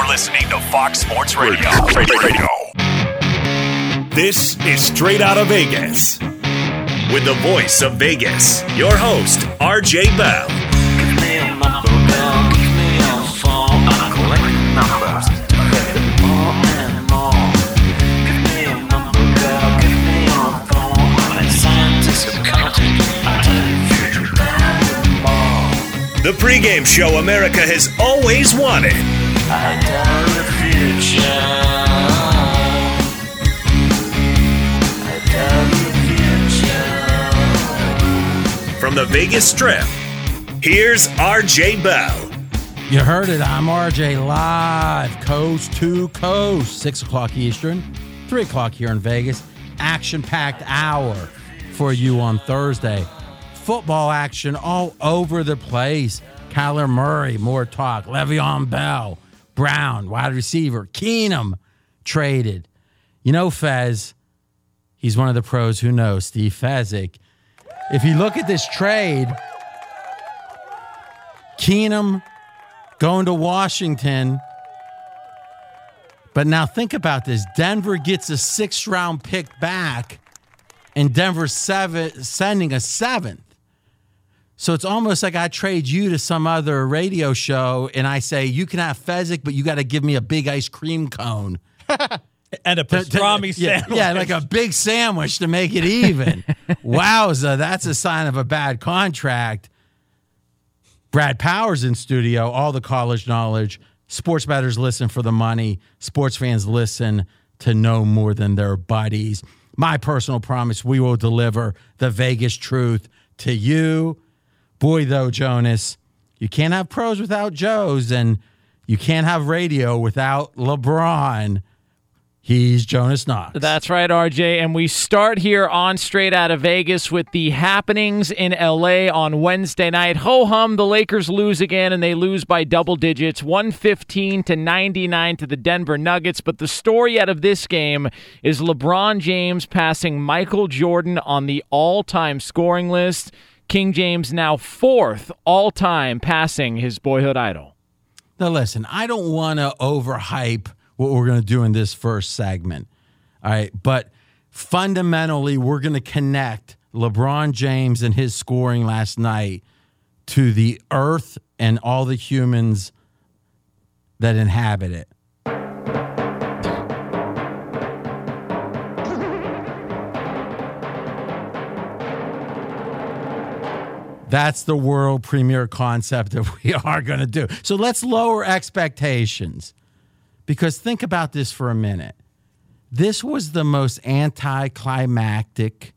listening to Fox Sports Radio. This is Straight Outta Vegas. With the voice of Vegas, your host, RJ Bell. Give me a number, girl. Give me your phone. I'm collecting numbers. More and more. Give me a number, girl. Give me your phone. I'm a scientist of counting. I tell you future better more. The pregame show America has always wanted. I tell the future. I tell the future. From the Vegas Strip, here's RJ Bell. You heard it. I'm RJ live, coast to coast, 6 o'clock Eastern, 3 o'clock here in Vegas. Action-packed hour for you on Thursday. Football action all over the place. Kyler Murray, more talk. Le'Veon Bell, Brown, wide receiver. Keenum traded. You know Fez, he's one of the pros who knows, Steve Fezzik. If you look at this trade, Keenum going to Washington. But now think about this. Denver gets a 6th-round pick back, and Denver's sending a 7th. So it's almost like I trade you to some other radio show, and I say, you can have Fezzik, but you got to give me a big ice cream cone. And a pastrami sandwich. Yeah, like a big sandwich to make it even. Wowza, that's a sign of a bad contract. Brad Powers in studio, all the college knowledge. Sports bettors listen for the money. Sports fans listen to know more than their buddies. My personal promise, we will deliver the Vegas truth to you. Boy, though, Jonas, you can't have pros without Joes, and you can't have radio without LeBron. He's Jonas Knox. That's right, RJ. And we start here on Straight Outta Vegas with the happenings in L.A. on Wednesday night. Ho-hum, the Lakers lose again, and they lose by double digits, 115-99 to the Denver Nuggets. But the story out of this game is LeBron James passing Michael Jordan on the all-time scoring list. King James now 4th all-time passing his boyhood idol. Now, listen, I don't want to overhype what we're going to do in this first segment, all right? But fundamentally, we're going to connect LeBron James and his scoring last night to the earth and all the humans that inhabit it. That's the world premiere concept that we are going to do. So let's lower expectations. Because think about this for a minute. This was the most anticlimactic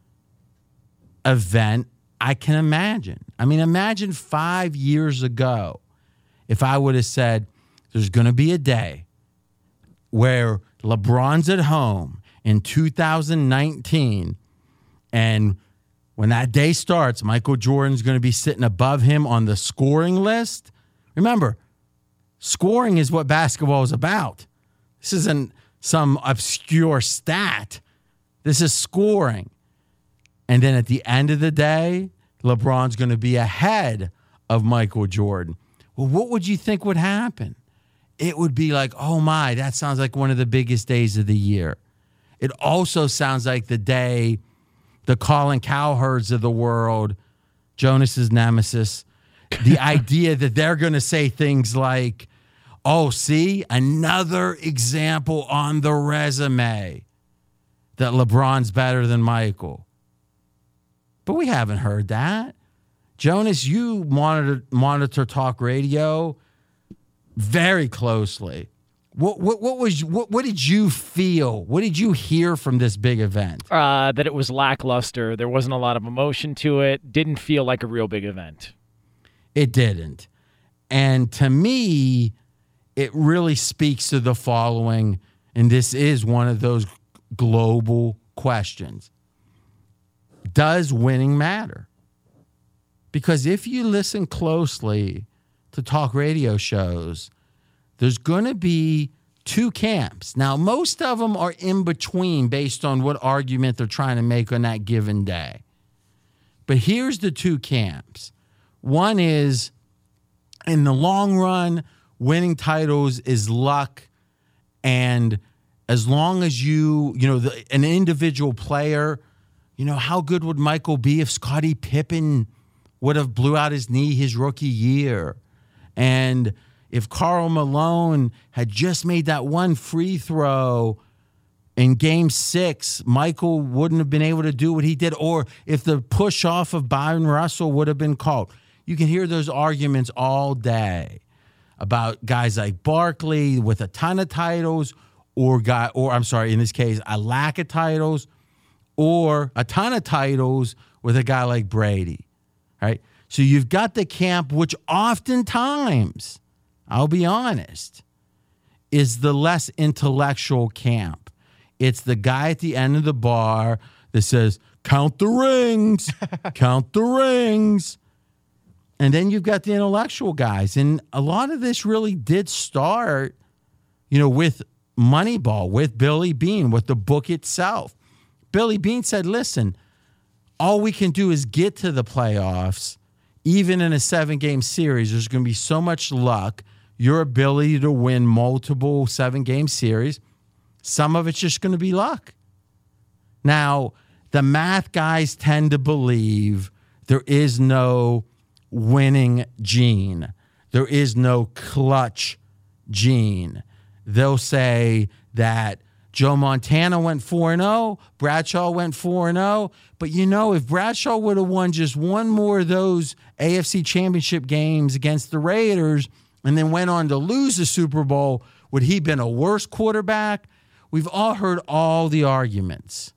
event I can imagine. I mean, imagine 5 years ago if I would have said, there's going to be a day where LeBron's at home in 2019, and when that day starts, Michael Jordan's going to be sitting above him on the scoring list. Remember, scoring is what basketball is about. This isn't some obscure stat. This is scoring. And then at the end of the day, LeBron's going to be ahead of Michael Jordan. Well, what would you think would happen? It would be like, oh my, that sounds like one of the biggest days of the year. It also sounds like the day the Colin Cowherds of the world, Jonas's nemesis, the idea that they're going to say things like, oh, see, another example on the resume that LeBron's better than Michael. But we haven't heard that. Jonas, you monitor talk radio very closely. What did you feel? What did you hear from this big event? That it was lackluster. There wasn't a lot of emotion to it. Didn't feel like a real big event. It didn't. And to me, it really speaks to the following, and this is one of those global questions. Does winning matter? Because if you listen closely to talk radio shows, there's going to be two camps. Now, most of them are in between based on what argument they're trying to make on that given day. But here's the two camps. One is, in the long run, winning titles is luck, and as long as an individual player, how good would Michael be if Scottie Pippen would have blew out his knee his rookie year? And if Karl Malone had just made that one free throw in Game 6, Michael wouldn't have been able to do what he did. Or if the push off of Byron Russell would have been called. You can hear those arguments all day about guys like Barkley with a ton of titles, in this case, a lack of titles, or a ton of titles with a guy like Brady, right? So you've got the camp, which oftentimes, I'll be honest, is the less intellectual camp. It's the guy at the end of the bar that says, count the rings, count the rings. And then you've got the intellectual guys. And a lot of this really did start, with Moneyball, with Billy Beane, with the book itself. Billy Beane said, listen, all we can do is get to the playoffs. Even in a 7-game series, there's going to be so much luck, your ability to win multiple 7-game series. Some of it's just going to be luck. Now, the math guys tend to believe there is no winning gene. There is no clutch gene. They'll say that Joe Montana went 4-0, Bradshaw went 4-0. But if Bradshaw would have won just one more of those AFC Championship games against the Raiders and then went on to lose the Super Bowl, would he been a worse quarterback? We've all heard all the arguments.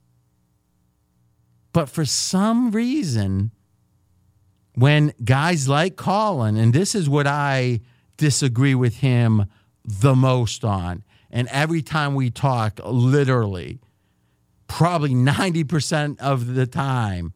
But for some reason, when guys like Colin, and this is what I disagree with him the most on, and every time we talk, literally, probably 90% of the time,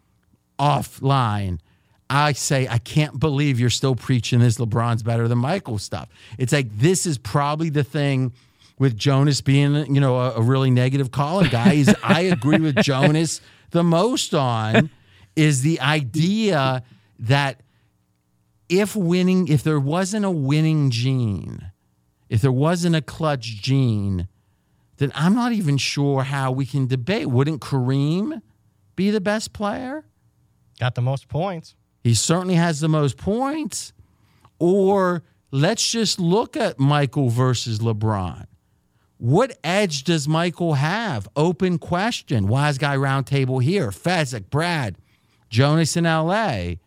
offline, I say, I can't believe you're still preaching this LeBron's better than Michael stuff. It's like, this is probably the thing with Jonas being, a really negative Colin guy. Is I agree with Jonas the most on is the idea that if there wasn't a winning gene, if there wasn't a clutch gene, then I'm not even sure how we can debate. Wouldn't Kareem be the best player? Got the most points. He certainly has the most points. Or let's just look at Michael versus LeBron. What edge does Michael have? Open question. Wise Guy Roundtable here. Fezzik, Brad, Jonas in L.A.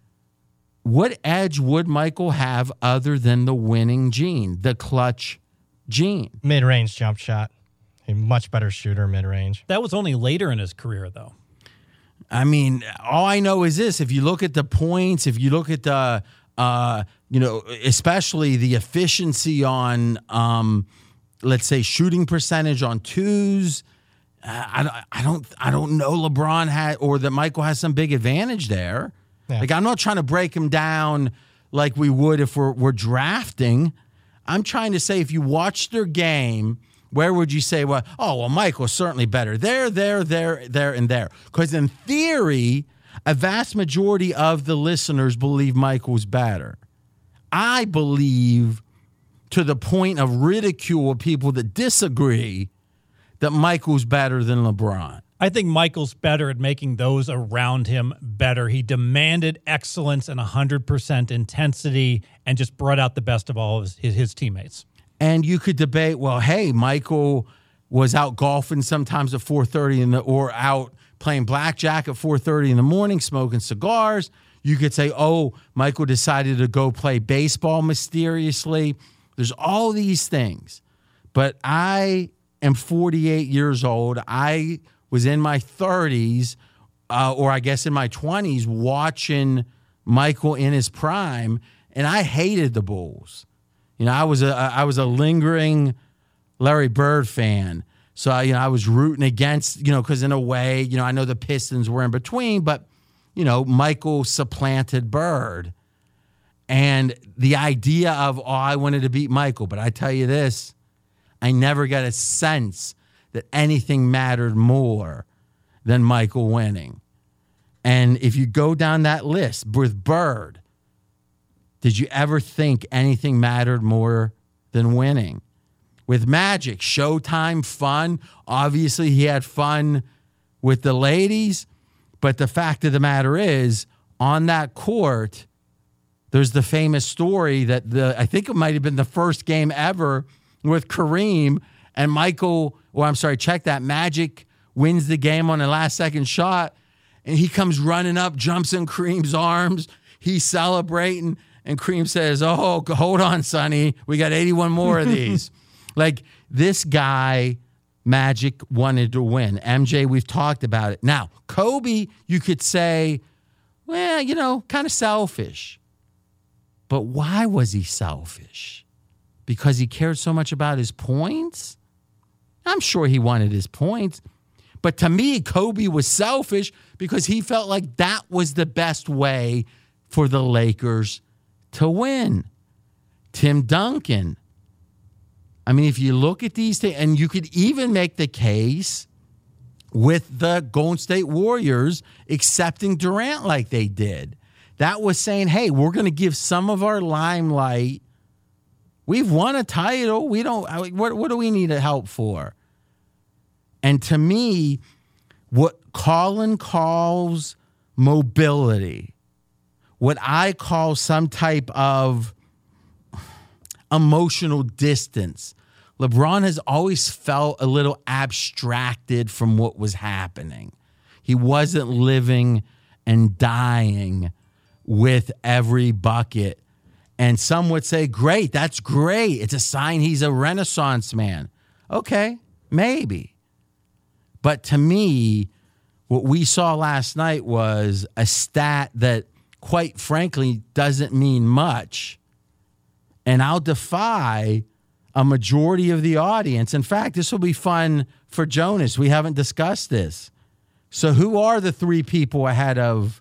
What edge would Michael have other than the winning gene, the clutch gene? Mid-range jump shot. A much better shooter mid-range. That was only later in his career, though. I mean, all I know is this. If you look at the points, if you look at the, especially the efficiency on, let's say, shooting percentage on twos, I don't know LeBron had, or that Michael has some big advantage there. Yeah. Like, I'm not trying to break him down like we would if we're drafting. I'm trying to say, if you watch their game, where would you say, well, Michael's certainly better there, and there? Because in theory, a vast majority of the listeners believe Michael's better. I believe, to the point of ridicule of people that disagree, that Michael's better than LeBron. I think Michael's better at making those around him better. He demanded excellence and 100% intensity and just brought out the best of all of his teammates. And you could debate, well, hey, Michael was out golfing sometimes at 4:30 or out playing blackjack at 4:30 in the morning, smoking cigars. You could say, oh, Michael decided to go play baseball mysteriously. There's all these things. But I am 48 years old. I was in my 30s, or I guess in my 20s, watching Michael in his prime, and I hated the Bulls. I was a lingering Larry Bird fan. So, I was rooting against, because in a way, I know the Pistons were in between, but, Michael supplanted Bird. And the idea of, I wanted to beat Michael. But I tell you this, I never got a sense that anything mattered more than Michael winning. And if you go down that list with Bird, Did you ever think anything mattered more than winning? With Magic, showtime, fun. Obviously, he had fun with the ladies. But the fact of the matter is, on that court, there's the famous story that I think it might have been the first game ever with Kareem and check that. Magic wins the game on a last-second shot, and he comes running up, jumps in Kareem's arms. He's celebrating, and Kareem says, "Oh, hold on, Sonny. We got 81 more of these." Like, this guy, Magic, wanted to win. MJ, we've talked about it. Now, Kobe, you could say, well, kind of selfish. But why was he selfish? Because he cared so much about his points? I'm sure he wanted his points. But to me, Kobe was selfish because he felt like that was the best way for the Lakers to win. Tim Duncan. I mean, if you look at these things, and you could even make the case with the Golden State Warriors accepting Durant like they did. That was saying, hey, we're going to give some of our limelight. We've won a title. What do we need help for? And to me, what Colin calls mobility, what I call some type of emotional distance, LeBron has always felt a little abstracted from what was happening. He wasn't living and dying with every bucket. And some would say, great, that's great. It's a sign he's a Renaissance man. Okay, maybe. But to me, what we saw last night was a stat that, quite frankly, doesn't mean much. And I'll defy a majority of the audience. In fact, this will be fun for Jonas. We haven't discussed this. So who are the three people ahead of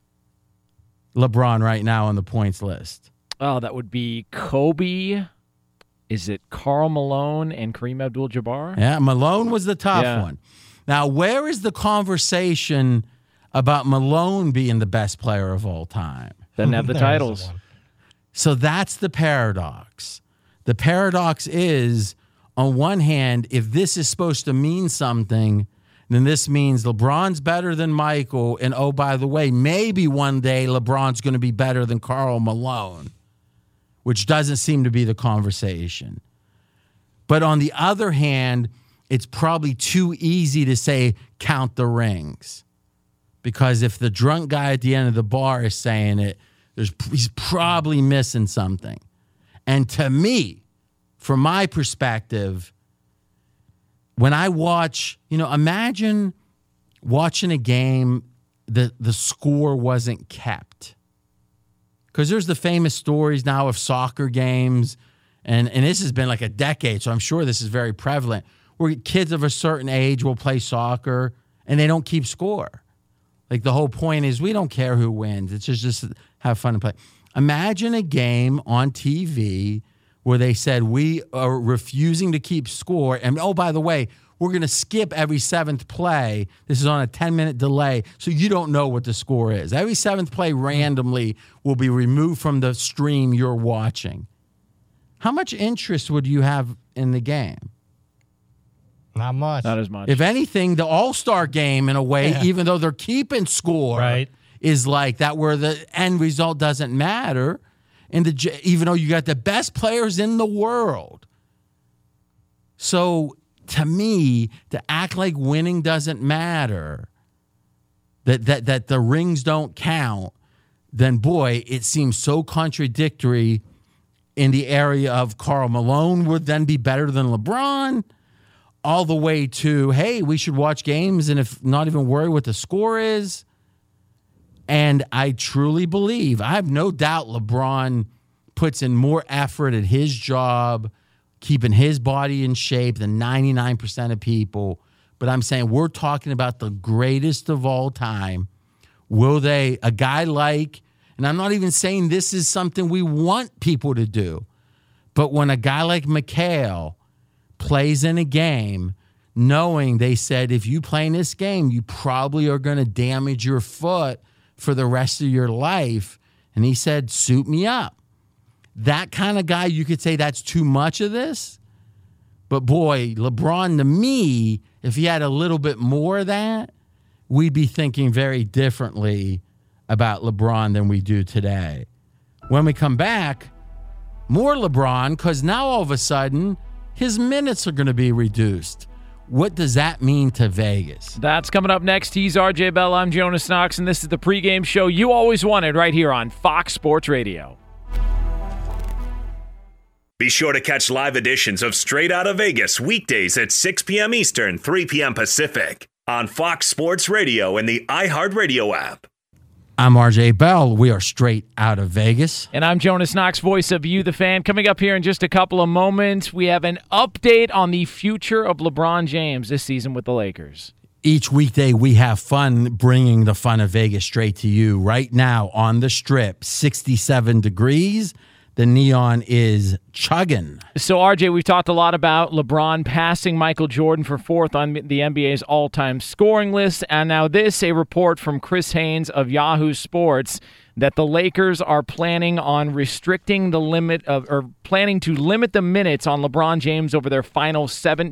LeBron right now on the points list? Oh, that would be Kobe. Is it Karl Malone and Kareem Abdul-Jabbar? Yeah, Malone was the tough one. Now, where is the conversation about Malone being the best player of all time? Doesn't have the titles. So that's the paradox. The paradox is, on one hand, if this is supposed to mean something, then this means LeBron's better than Michael. And, oh, by the way, maybe one day LeBron's going to be better than Karl Malone, which doesn't seem to be the conversation. But on the other hand, it's probably too easy to say count the rings. Because if the drunk guy at the end of the bar is saying it, he's probably missing something. And to me, from my perspective, when I watch, imagine watching a game that the score wasn't kept. Because there's the famous stories now of soccer games, and this has been like a decade, so I'm sure this is very prevalent, where kids of a certain age will play soccer and they don't keep score. Like, the whole point is we don't care who wins. It's just have fun and play. Imagine a game on TV where they said we are refusing to keep score. And, oh, by the way, we're going to skip every seventh play. This is on a 10-minute delay, so you don't know what the score is. Every seventh play randomly will be removed from the stream you're watching. How much interest would you have in the game? Not much. Not as much. If anything, the All-Star game, in a way, even though they're keeping score, Right. is like that, where the end result doesn't matter. And even though you got the best players in the world. So to me, to act like winning doesn't matter, that the rings don't count, then boy, it seems so contradictory in the area of Karl Malone would then be better than LeBron, all the way to, hey, we should watch games and if not even worry what the score is. And I truly believe, I have no doubt LeBron puts in more effort at his job, keeping his body in shape than 99% of people. But I'm saying we're talking about the greatest of all time. Will they, a guy like, and I'm not even saying this is something we want people to do, but when a guy like McHale plays in a game, knowing they said, if you play in this game, you probably are going to damage your foot for the rest of your life. And he said, suit me up. that kind of guy, you could say that's too much of this. But boy, LeBron, to me, if he had a little bit more of that, we'd be thinking very differently about LeBron than we do today. When we come back, more LeBron, because now all of a sudden, his minutes are going to be reduced. What does that mean to Vegas? That's coming up next. He's RJ Bell. I'm Jonas Knox, and this is the pregame show you always wanted right here on Fox Sports Radio. Be sure to catch live editions of Straight Outta Vegas weekdays at 6 p.m. Eastern, 3 p.m. Pacific on Fox Sports Radio and the iHeartRadio app. I'm RJ Bell. We are Straight Outta Vegas. And I'm Jonas Knox, voice of You, the Fan. Coming up here in just a couple of moments, we have an update on the future of LeBron James this season with the Lakers. Each weekday, we have fun bringing the fun of Vegas straight to you. Right now on the Strip, 67 degrees. The neon is chugging. So, RJ, we've talked a lot about LeBron passing Michael Jordan for fourth on the NBA's all-time scoring list. And now this, a report from Chris Haynes of Yahoo Sports, that the Lakers are planning on restricting the limit of, or planning to limit the minutes on LeBron James over their final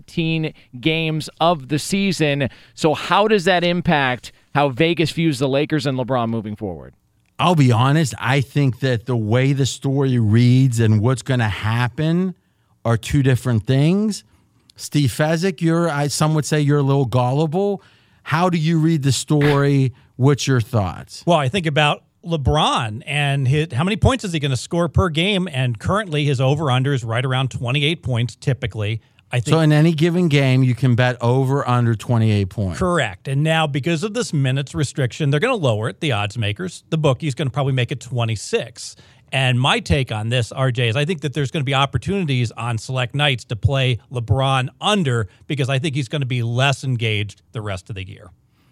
17 games of the season. So how does that impact how Vegas views the Lakers and LeBron moving forward? I'll be honest, I think that the way the story reads and what's going to happen are two different things. Steve Fezzik, some would say you're a little gullible. How do you read the story? What's your thoughts? Well, I think about LeBron and how many points is he going to score per game? And currently his over-under is right around 28 points typically. I think, so in any given game, you can bet over under 28 points. Correct. And now because of this minutes restriction, they're going to lower it, the odds makers. The bookie's going to probably make it 26. And my take on this, RJ, is I think that there's going to be opportunities on select nights to play LeBron under because I think he's going to be less engaged the rest of the year.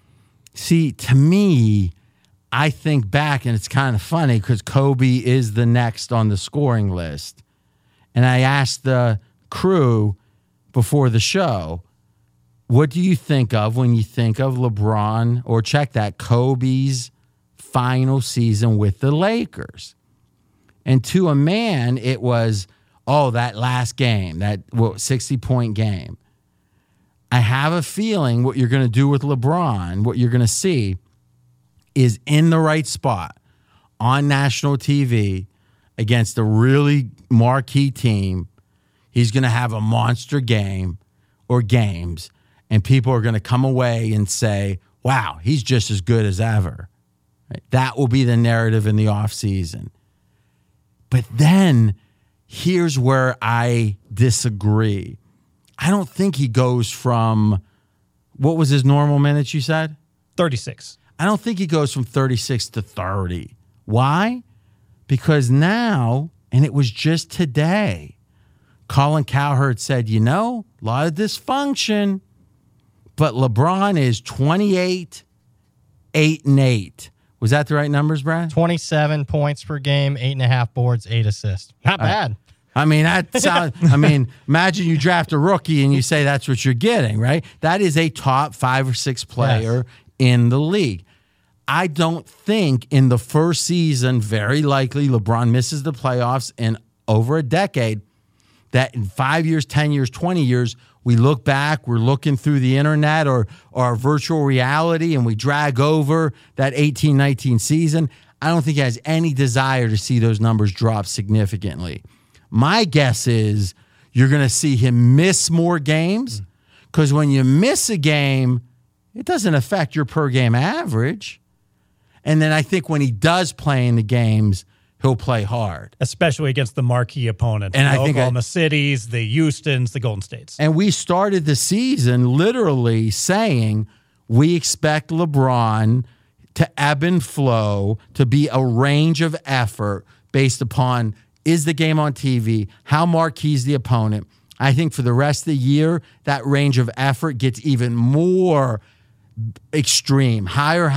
See, to me, I think back, and it's kind of funny because Kobe is the next on the scoring list. And I asked the crew before the show, what do you think of when you think of LeBron, or check that, Kobe's final season with the Lakers? And to a man, it was, that last game, that 60-point game. I have a feeling what you're going to do with LeBron, what you're going to see, is in the right spot on national TV against a really marquee team. He's going to have a monster game or games, and people are going to come away and say, wow, he's just as good as ever. Right? That will be the narrative in the offseason. But then here's where I disagree. I don't think he goes from, what was his normal minutes you said? 36. I don't think he goes from 36 to 30. Why? Because now, and it was just today, Colin Cowherd said, a lot of dysfunction, but LeBron is 28, 8 and 8. Was that the right numbers, Brad? 27 points per game, 8.5 boards, 8 assists. Not bad. I mean, that sounds, imagine you draft a rookie and you say that's what you're getting, right? That is a top 5 or 6 player in the league. I don't think in the first season, very likely LeBron misses the playoffs in over a decade, that in 5 years, 10 years, 20 years, we look back, we're looking through the internet or virtual reality, and we drag over that 18-19 season. I don't think he has any desire to see those numbers drop significantly. My guess is you're going to see him miss more games, because when you miss a game, it doesn't affect your per-game average. And then I think when he does play in the games, he'll play hard. Especially against the marquee opponents. And the I think Oklahoma Cities, the Houstons, the Golden States. And we started the season literally saying we expect LeBron to ebb and flow, to be a range of effort based upon, is the game on TV, how marquee is the opponent. I think for the rest of the year, that range of effort gets even more extreme, higher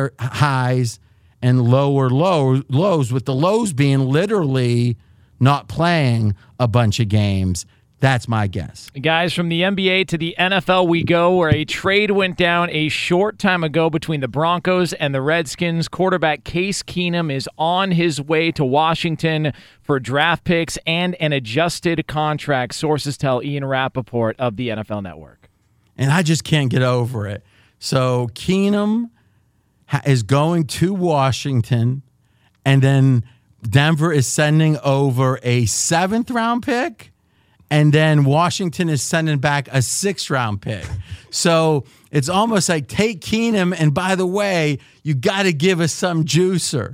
highs and lower lows, with the lows being literally not playing a bunch of games. That's my guess. Guys, from the NBA to the NFL we go, where a trade went down a short time ago between the Broncos and the Redskins. Quarterback Case Keenum is on his way to Washington for draft picks and an adjusted contract, sources tell Ian Rappaport of the NFL Network. And I just can't get over it. So Keenum is going to Washington, and then Denver is sending over a 7th-round pick, and then Washington is sending back a 6th-round pick. So it's almost like take Keenum, and by the way, you got to give us some juicer,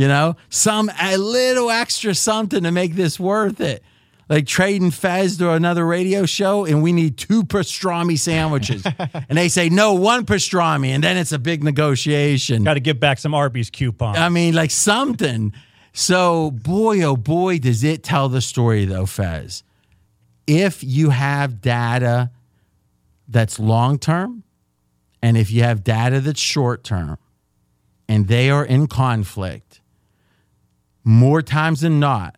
a little extra something to make this worth it. Like trading Fez to another radio show, and we need 2 pastrami sandwiches. And they say, no, 1 pastrami, and then it's a big negotiation. Got to give back some Arby's coupons. I mean, like something. So, boy, oh boy, does it tell the story, though, Fez. If you have data that's long-term, and if you have data that's short-term, and they are in conflict, more times than not,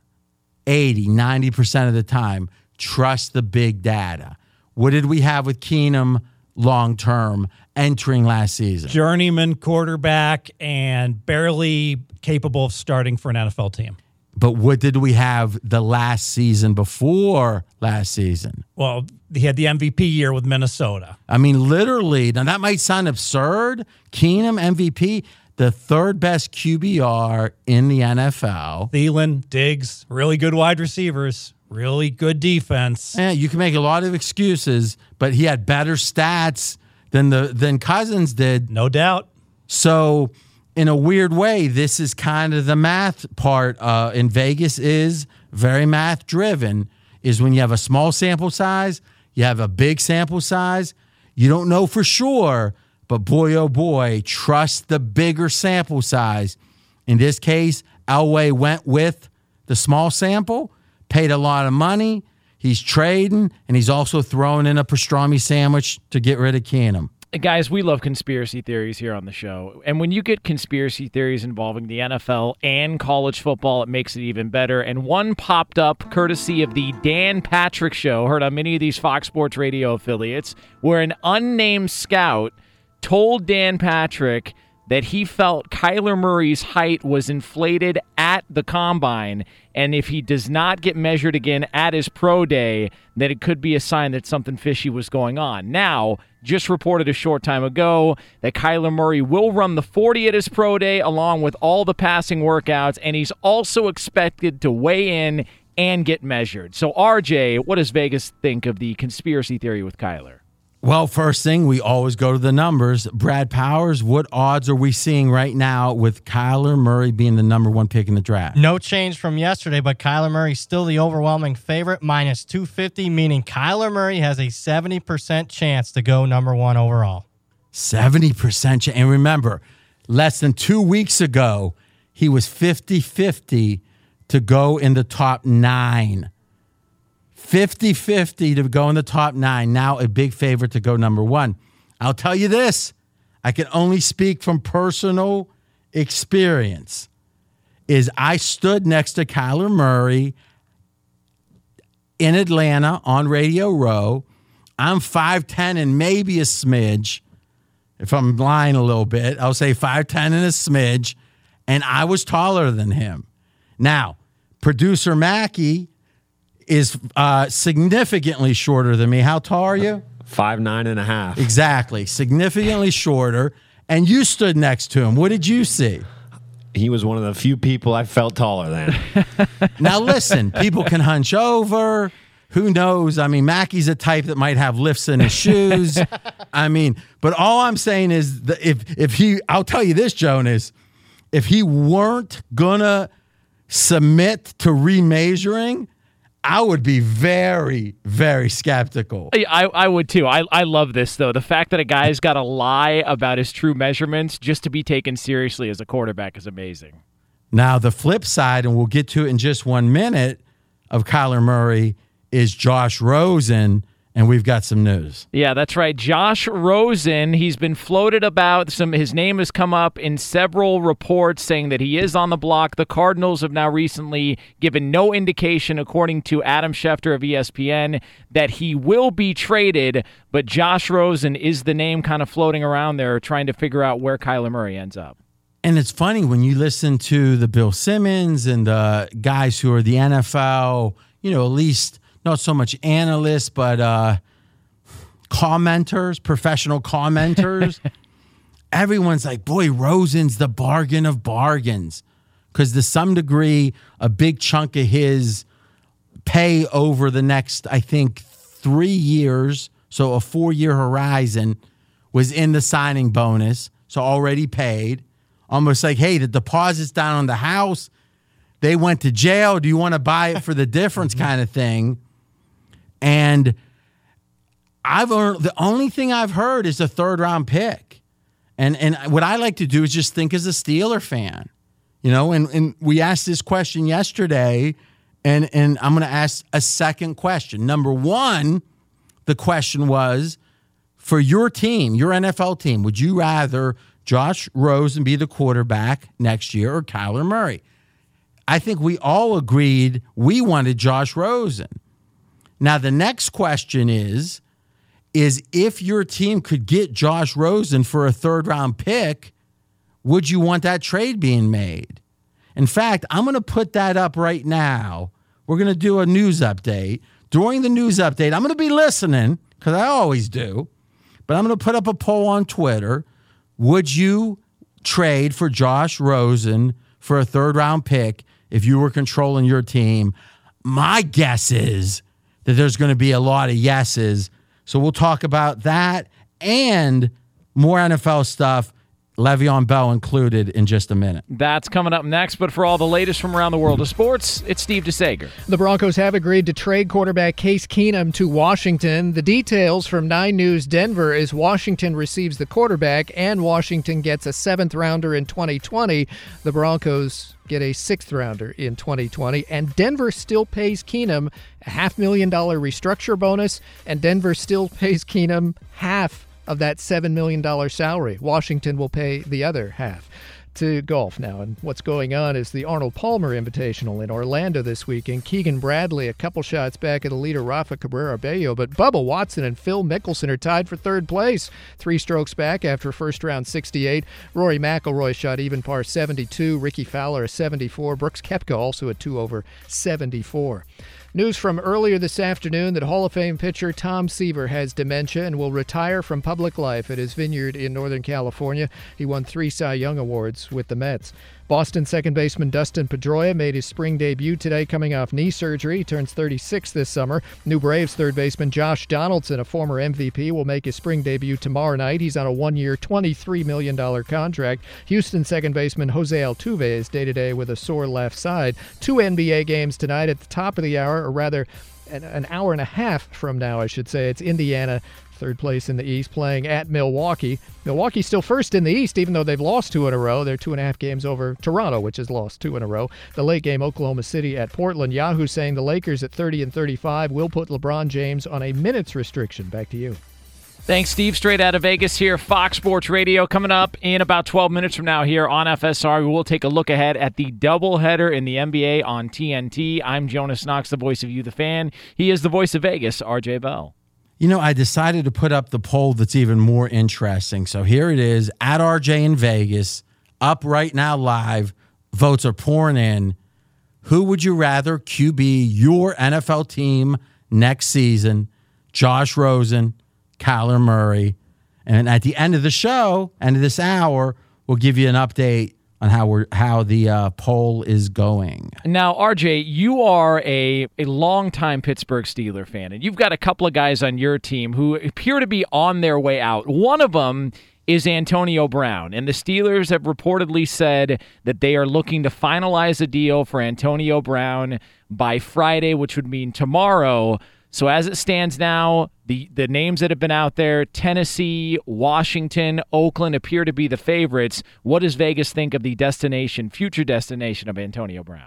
80, 90% of the time, trust the big data. What did we have with Keenum long-term entering last season? Journeyman quarterback and barely capable of starting for an NFL team. But what did we have the last season before last season? Well, he had the MVP year with Minnesota. I mean, literally, now that might sound absurd. Keenum, MVP, the 3rd best QBR in the NFL. Thielen, Diggs, really good wide receivers, really good defense. Yeah, you can make a lot of excuses, but he had better stats than Cousins did. No doubt. So, in a weird way, this is kind of the math part. In Vegas is very math driven. Is when you have a small sample size, you have a big sample size. You don't know for sure, but boy, oh boy, trust the bigger sample size. In this case, Elway went with the small sample, paid a lot of money. He's trading, and he's also throwing in a pastrami sandwich to get rid of Keenum. Guys, we love conspiracy theories here on the show. And when you get conspiracy theories involving the NFL and college football, it makes it even better. And one popped up courtesy of the Dan Patrick Show, heard on many of these Fox Sports Radio affiliates, where an unnamed scout told Dan Patrick that he felt Kyler Murray's height was inflated at the combine, and if he does not get measured again at his pro day, that it could be a sign that something fishy was going on. Now, just reported a short time ago that Kyler Murray will run the 40 at his pro day along with all the passing workouts, and he's also expected to weigh in and get measured. So, RJ, what does Vegas think of the conspiracy theory with Kyler? Well, first thing, we always go to the numbers. Brad Powers, what odds are we seeing right now with Kyler Murray being the number 1 pick in the draft? No change from yesterday, but Kyler Murray's still the overwhelming favorite, minus 250, meaning Kyler Murray has a 70% chance to go number 1 overall. 70%. And remember, less than 2 weeks ago, he was 50-50 to go in the top 9. 50-50 to go in the top 9. Now a big favorite to go number 1. I'll tell you this. I can only speak from personal experience. Is I stood next to Kyler Murray in Atlanta on Radio Row. I'm 5'10" and maybe a smidge. If I'm lying a little bit, I'll say 5'10" and a smidge. And I was taller than him. Now, producer Mackey is significantly shorter than me. How tall are you? 5'9.5". Exactly. Significantly shorter. And you stood next to him. What did you see? He was one of the few people I felt taller than. Now, listen, people can hunch over. Who knows? I mean, Mackey's a type that might have lifts in his shoes. I mean, but all I'm saying is that if he, I'll tell you this, Jonas, if he weren't going to submit to remeasuring, I would be very, very skeptical. I would too. I love this, though. The fact that a guy's got to lie about his true measurements just to be taken seriously as a quarterback is amazing. Now, the flip side, and we'll get to it in just 1 minute, of Kyler Murray is Josh Rosen and we've got some news. Yeah, that's right. Josh Rosen, he's been floated about. His name has come up in several reports saying that he is on the block. The Cardinals have now recently given no indication, according to Adam Schefter of ESPN, that he will be traded, but Josh Rosen is the name kind of floating around there, trying to figure out where Kyler Murray ends up. And it's funny when you listen to the Bill Simmons and the guys who are the NFL, at least not so much analysts, but commenters, professional commenters. Everyone's like, boy, Rosen's the bargain of bargains. Because to some degree, a big chunk of his pay over the next, I think, 3 years, so a 4-year horizon, was in the signing bonus, so already paid. Almost like, hey, the deposit's down on the house. They went to jail. Do you want to buy it for the difference kind of thing? And the only thing I've heard is a 3rd-round pick. And what I like to do is just think as a Steeler fan. And we asked this question yesterday, and I'm going to ask a second question. Number one, the question was, for your team, your NFL team, would you rather Josh Rosen be the quarterback next year or Kyler Murray? I think we all agreed we wanted Josh Rosen. Now, the next question is if your team could get Josh Rosen for a 3rd-round pick, would you want that trade being made? In fact, I'm going to put that up right now. We're going to do a news update. During the news update, I'm going to be listening, because I always do, but I'm going to put up a poll on Twitter. Would you trade for Josh Rosen for a 3rd-round pick if you were controlling your team? My guess is that there's going to be a lot of yeses. So we'll talk about that and more NFL stuff, Le'Veon Bell included, in just a minute. That's coming up next, but for all the latest from around the world of sports, it's Steve DeSager. The Broncos have agreed to trade quarterback Case Keenum to Washington. The details from 9 News Denver is Washington receives the quarterback and Washington gets a 7th-rounder in 2020. The Broncos get a 6th-rounder in 2020, and Denver still pays Keenum a $500,000 restructure bonus, and Denver still pays Keenum half of that $7 million salary. Washington will pay the other half. To golf now, and what's going on is the Arnold Palmer Invitational in Orlando this weekend. Keegan Bradley a couple shots back of the leader Rafa Cabrera Bello, but Bubba Watson and Phil Mickelson are tied for 3rd place, 3 strokes back after first round 68. Rory McIlroy shot even par 72, Ricky Fowler a 74, Brooks Koepka also a 2 over 74. News from earlier this afternoon that Hall of Fame pitcher Tom Seaver has dementia and will retire from public life at his vineyard in Northern California. He won 3 Cy Young Awards with the Mets. Boston second baseman Dustin Pedroia made his spring debut today coming off knee surgery. He turns 36 this summer. New Braves third baseman Josh Donaldson, a former MVP, will make his spring debut tomorrow night. He's on a 1-year, $23 million contract. Houston second baseman Jose Altuve is day-to-day with a sore left side. 2 NBA games tonight at the top of the hour, or rather an hour and a half from now, I should say. It's Indiana, 3rd place in the East, playing at Milwaukee. Milwaukee's still first in the East, even though they've lost 2 in a row. They're 2.5 games over Toronto, which has lost 2 in a row. The late game, Oklahoma City at Portland. Yahoo saying the Lakers at 30 and 35 will put LeBron James on a minutes restriction. Back to you. Thanks, Steve. Straight out of Vegas here, Fox Sports Radio. Coming up in about 12 minutes from now here on FSR, we will take a look ahead at the doubleheader in the NBA on TNT. I'm Jonas Knox, the voice of you, the fan. He is the voice of Vegas, RJ Bell. I decided to put up the poll that's even more interesting. So here it is, at RJ in Vegas, up right now live. Votes are pouring in. Who would you rather QB your NFL team next season? Josh Rosen, Kyler Murray. And at the end of the show, end of this hour, we'll give you an update on how the poll is going. Now, RJ, you are a longtime Pittsburgh Steelers fan, and you've got a couple of guys on your team who appear to be on their way out. One of them is Antonio Brown, and the Steelers have reportedly said that they are looking to finalize a deal for Antonio Brown by Friday, which would mean tomorrow. So as it stands now, the names that have been out there, Tennessee, Washington, Oakland, appear to be the favorites. What does Vegas think of the future destination of Antonio Brown?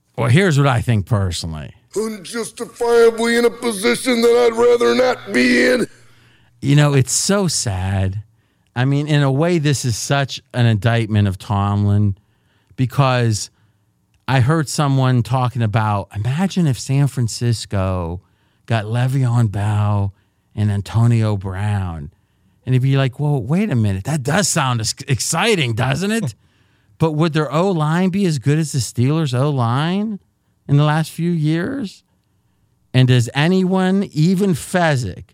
Well, here's what I think personally. Unjustifiably in a position that I'd rather not be in. You know, it's so sad. I mean, in a way, this is such an indictment of Tomlin because I heard someone talking about, imagine if San Francisco got Le'Veon Bell and Antonio Brown. And he'd be like, well, wait a minute. That does sound exciting, doesn't it? But would their O-line be as good as the Steelers' O-line in the last few years? And does anyone, even Fezzik,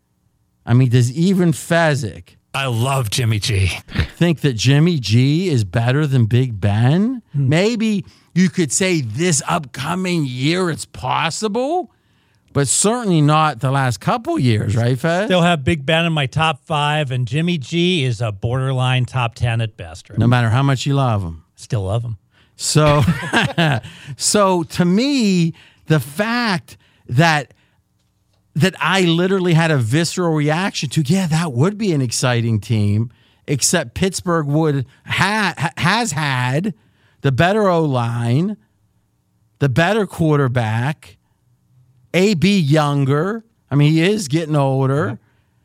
I love Jimmy G. think that Jimmy G is better than Big Ben? Maybe you could say this upcoming year it's possible, but certainly not the last couple years, right, Fez? Still have Big Ben in my top 5, and Jimmy G is a borderline top 10 at best. Right? No matter how much you love him. Still love him. So, so to me, the fact that I literally had a visceral reaction to, yeah, that would be an exciting team, except Pittsburgh has had the better O-line, the better quarterback, AB younger. I mean, he is getting older.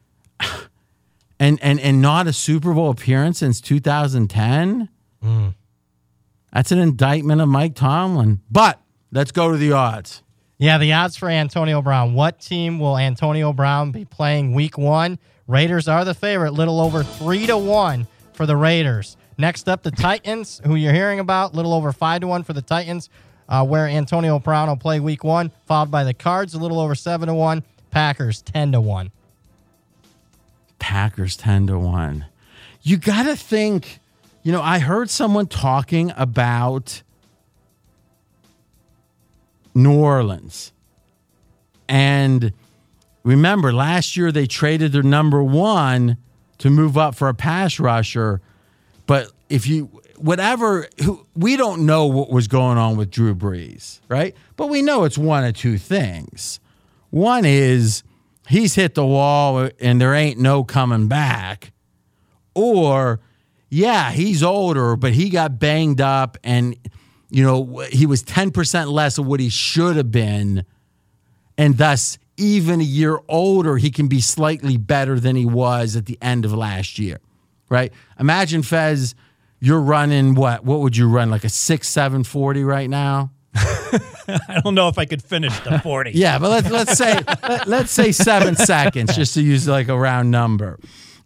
And not a Super Bowl appearance since 2010. That's an indictment of Mike Tomlin. But let's go to the odds. Yeah, the odds for Antonio Brown. What team will Antonio Brown be playing week 1? Raiders are the favorite, little over 3-1 for the Raiders. Next up, the Titans, who you're hearing about, little over 5-1 for the Titans, where Antonio Brown will play week 1, followed by the Cards, a little over 7-1, Packers 10-1. Packers 10-1. You got to think, you know, I heard someone talking about New Orleans. And remember, last year they traded their number 1 to move up for a pass rusher. But we don't know what was going on with Drew Brees, right? But we know it's one of two things. One is he's hit the wall and there ain't no coming back. Or, yeah, he's older, but he got banged up and, you know, he was 10% less of what he should have been. And thus, even a year older, he can be slightly better than he was at the end of last year, right? Imagine, Fez, you're running what? What would you run, like a 6.7 40 right now? I don't know if I could finish the 40. Yeah, but let's say 7 seconds, just to use like a round number.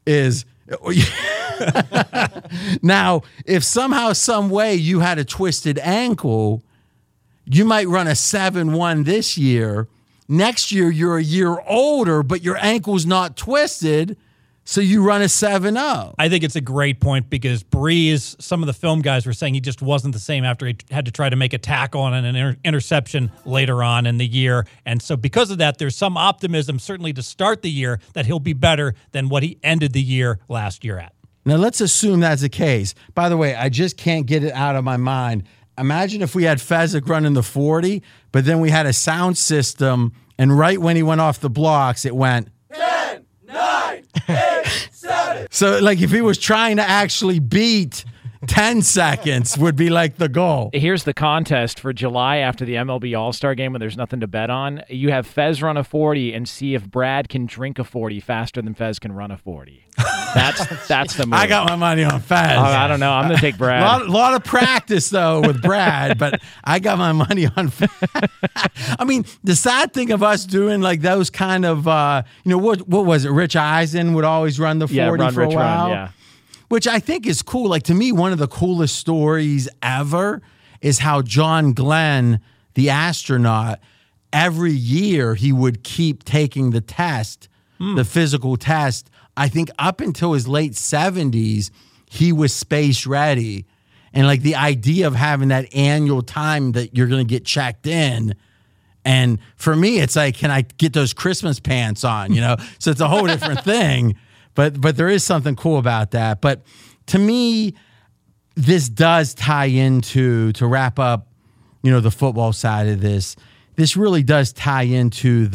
Now, if somehow, some way you had a twisted ankle, you might run a 7.1 this year. Next year, you're a year older, but your ankle's not twisted, so you run a 7.0. I think it's a great point because Brees, some of the film guys were saying he just wasn't the same after he had to try to make a tackle on an interception later on in the year. And so because of that, there's some optimism, certainly to start the year, that he'll be better than what he ended the year last year at. Now, let's assume that's the case. By the way, I just can't get it out of my mind. Imagine if we had Fezzik running the 40, but then we had a sound system, and right when he went off the blocks, it went 10, 9, 8, 7. So, like, if he was trying to actually beat 10 seconds would be like the goal. Here's the contest for July after the MLB All-Star game when there's nothing to bet on. You have Fez run a 40 and see if Brad can drink a 40 faster than Fez can run a 40. That's the move. I got my money on Fez. I don't know. I'm going to take Brad. lot of practice, though, with Brad, but I got my money on Fez. I mean, the sad thing of us doing like those kind of, what was it? Rich Eisen would always run the 40 for a while. Yeah. Which I think is cool. Like, to me, one of the coolest stories ever is how John Glenn, the astronaut, every year he would keep taking the test, the physical test. I think up until his late 70s, he was space ready. And like the idea of having that annual time that you're going to get checked in. And for me, it's like, can I get those Christmas pants on, So it's a whole different thing. But there is something cool about that. But to me, this does tie into, to wrap up, the football side of this, this really does tie into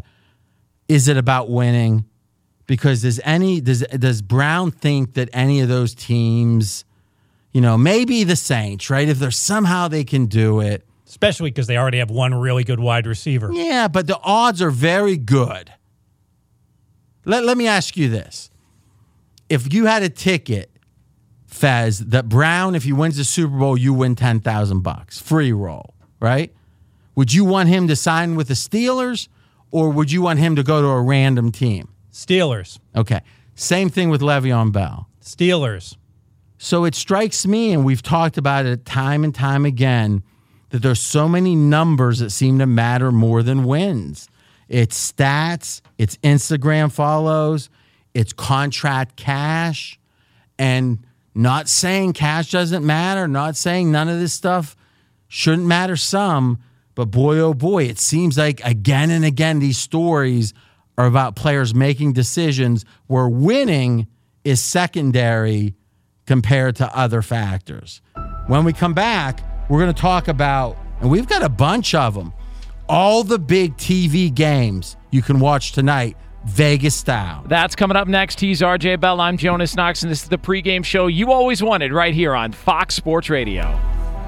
is it about winning? Because does Brown think that any of those teams, maybe the Saints, right? If there's somehow they can do it. especially because they already have one really good wide receiver. Yeah, but the odds are very good. Let me ask you this. If you had a ticket, Fez, that Brown, if he wins the Super Bowl, you win $10,000. Free roll, right? Would you want him to sign with the Steelers, or would you want him to go to a random team? Steelers. Okay. Same thing with Le'Veon Bell. Steelers. So it strikes me, and we've talked about it time and time again, that there's so many numbers that seem to matter more than wins. It's stats, it's Instagram follows, it's contract cash, and not saying cash doesn't matter, not saying none of this stuff shouldn't matter some, but boy, oh boy, it seems like again and again these stories are about players making decisions where winning is secondary compared to other factors. When we come back, we're going to talk about, and we've got a bunch of them, all the big TV games you can watch tonight, Vegas style. That's coming up next. He's RJ Bell. I'm Jonas Knox, and this is the pregame show you always wanted right here on Fox Sports Radio.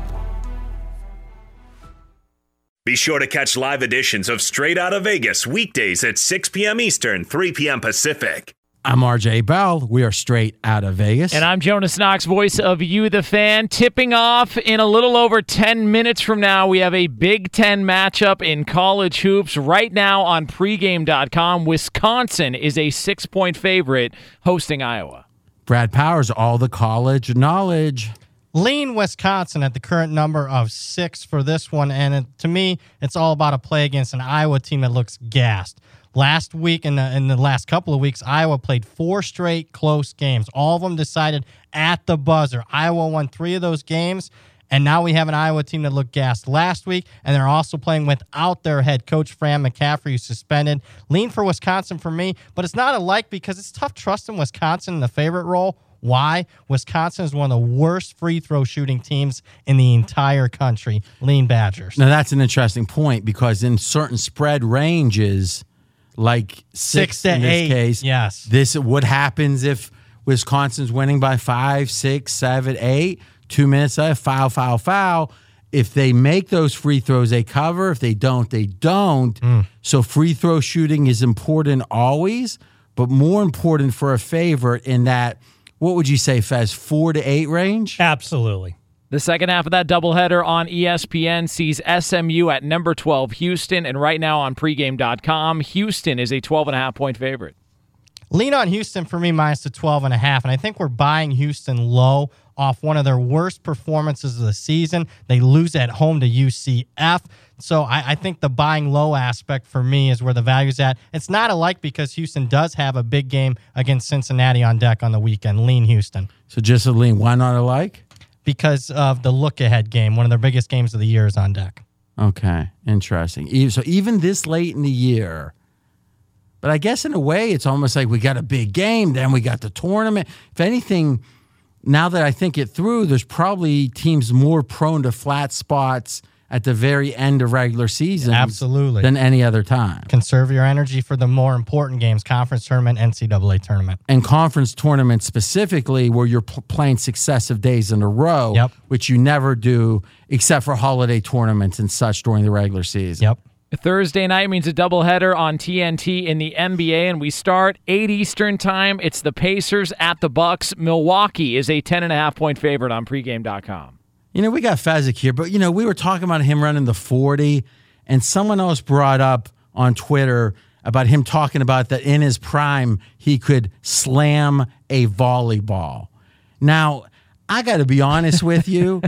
Be sure to catch live editions of Straight Outta Vegas weekdays at 6 p.m. Eastern, 3 p.m. Pacific. I'm RJ Bell. We are Straight Outta Vegas. And I'm Jonas Knox, voice of You, the Fan. Tipping off in a little over 10 minutes from now, we have a Big Ten matchup in college hoops. Right now on pregame.com, Wisconsin is a 6-point favorite hosting Iowa. Brad Powers, all the college knowledge. Lean Wisconsin at the current number of 6 for this one. And to me, it's all about a play against an Iowa team that looks gassed. Last week, in the last couple of weeks, Iowa played 4 straight close games. All of them decided at the buzzer. Iowa won 3 of those games, and now we have an Iowa team that looked gassed last week, and they're also playing without their head coach, Fran McCaffrey, who's suspended. Lean for Wisconsin for me, but it's not a like because it's tough trusting Wisconsin in the favorite role. Why? Wisconsin is one of the worst free throw shooting teams in the entire country. Lean Badgers. Now, that's an interesting point because in certain spread ranges, like 6 to in this 8, case, yes. This what happens if Wisconsin's winning by 5, 6, 7, 8, 2 minutes left, foul. If they make those free throws, they cover. If they don't, they don't. So free throw shooting is important always, but more important for a favorite in that, what would you say, Fez, 4 to 8 range? Absolutely. The second half of that doubleheader on ESPN sees SMU at number 12, Houston, and right now on pregame.com, Houston is a 12.5-point favorite. Lean on Houston for me minus the 12.5, and I think we're buying Houston low off one of their worst performances of the season. They lose at home to UCF. So I think the buying low aspect for me is where the value's at. It's not alike because Houston does have a big game against Cincinnati on deck on the weekend. Lean Houston. So just a lean. Why not alike? Because of the look-ahead game. One of their biggest games of the year is on deck. Okay, interesting. So even this late in the year, but I guess in a way it's almost like we got a big game, then we got the tournament. If anything, now that I think it through, there's probably teams more prone to flat spots at the very end of regular season Absolutely. than any other time. Conserve your energy for the more important games, conference tournament, NCAA tournament. And conference tournaments specifically where you're playing successive days in a row, Yep. which you never do except for holiday tournaments and such during the regular season. Yep. Thursday night means a doubleheader on TNT in the NBA, and we start 8 Eastern time. It's the Pacers at the Bucks. Milwaukee is a 10.5-point favorite on pregame.com. You know, we got Fezzik here, but, you know, we were talking about him running the 40, and someone else brought up on Twitter about him talking about that in his prime, he could slam a volleyball. Now, I got to be honest with you.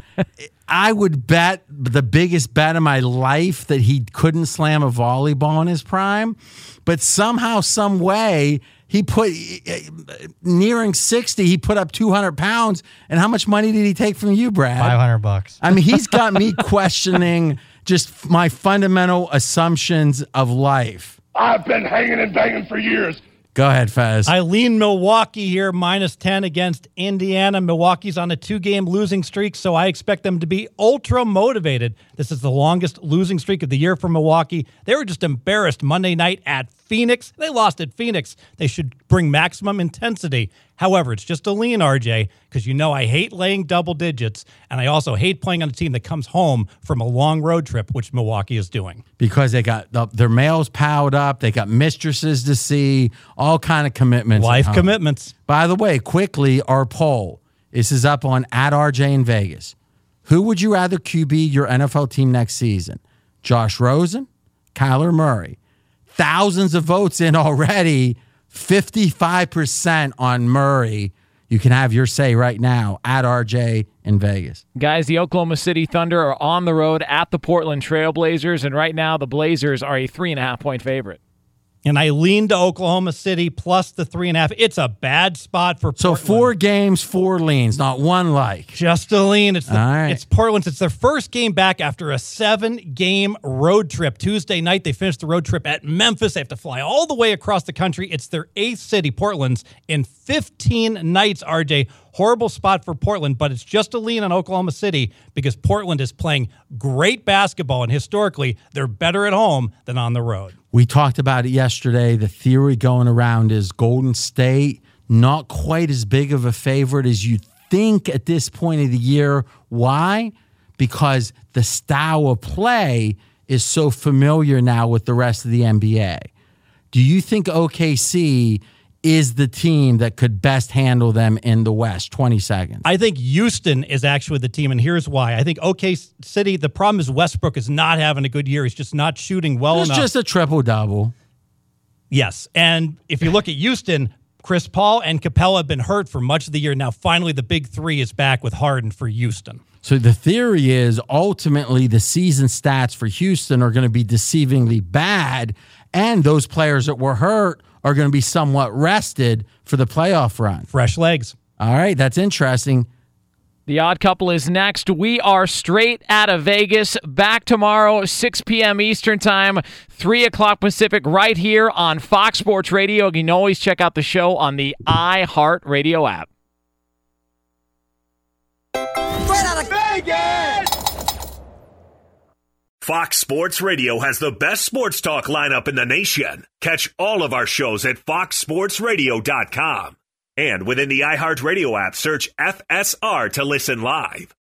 I would bet the biggest bet of my life that he couldn't slam a volleyball in his prime, but somehow, some way, he put nearing 60. He put up 200 pounds. And how much money did he take from you, Brad? $500. I mean, he's got me questioning just my fundamental assumptions of life. I've been hanging and banging for years. Go ahead, Fez. I lean Milwaukee here, minus 10 against Indiana. Milwaukee's on a 2-game losing streak, so I expect them to be ultra motivated. This is the longest losing streak of the year for Milwaukee. They were just embarrassed Monday night at Phoenix. They lost at Phoenix. They should bring maximum intensity. However, it's just a lean, RJ, because you know I hate laying double digits, and I also hate playing on a team that comes home from a long road trip, which Milwaukee is doing. Because they got their males piled up, they got mistresses to see, all kind of commitments. Life commitments. By the way, quickly, our poll. This is up on @RJ in Vegas. Who would you rather QB your NFL team next season? Josh Rosen, Kyler Murray. Thousands of votes in already. 55% on Murray. You can have your say right now @RJ in Vegas. Guys, the Oklahoma City Thunder are on the road at the Portland Trail Blazers, and right now the Blazers are a 3.5-point favorite. And I lean to Oklahoma City plus the 3.5. It's a bad spot for Portland. So 4 games, 4 leans, not one like. Just a lean. It's Portland's. It's their first game back after a 7-game road trip. Tuesday night, they finished the road trip at Memphis. They have to fly all the way across the country. It's their 8th city, Portland's, in 15 nights, RJ. Horrible spot for Portland, but it's just a lean on Oklahoma City because Portland is playing great basketball, and historically, they're better at home than on the road. We talked about it yesterday. The theory going around is Golden State not quite as big of a favorite as you think at this point of the year. Why? Because the style of play is so familiar now with the rest of the NBA. Do you think OKC is the team that could best handle them in the West? 20 seconds. I think Houston is actually the team, and here's why. I think OKC, the problem is Westbrook is not having a good year. He's just not shooting well enough. It's just a triple-double. Yes, and if you look at Houston, Chris Paul and Capella have been hurt for much of the year. Now, finally, the big three is back with Harden for Houston. So the theory is ultimately the season stats for Houston are going to be deceivingly bad, and those players that were hurt are going to be somewhat rested for the playoff run. Fresh legs. All right, that's interesting. The Odd Couple is next. We are straight out of Vegas. Back tomorrow, 6 p.m. Eastern Time, 3 o'clock Pacific, right here on Fox Sports Radio. You can always check out the show on the iHeartRadio app. Straight out of Vegas! Fox Sports Radio has the best sports talk lineup in the nation. Catch all of our shows at foxsportsradio.com. And within the iHeartRadio app, search FSR to listen live.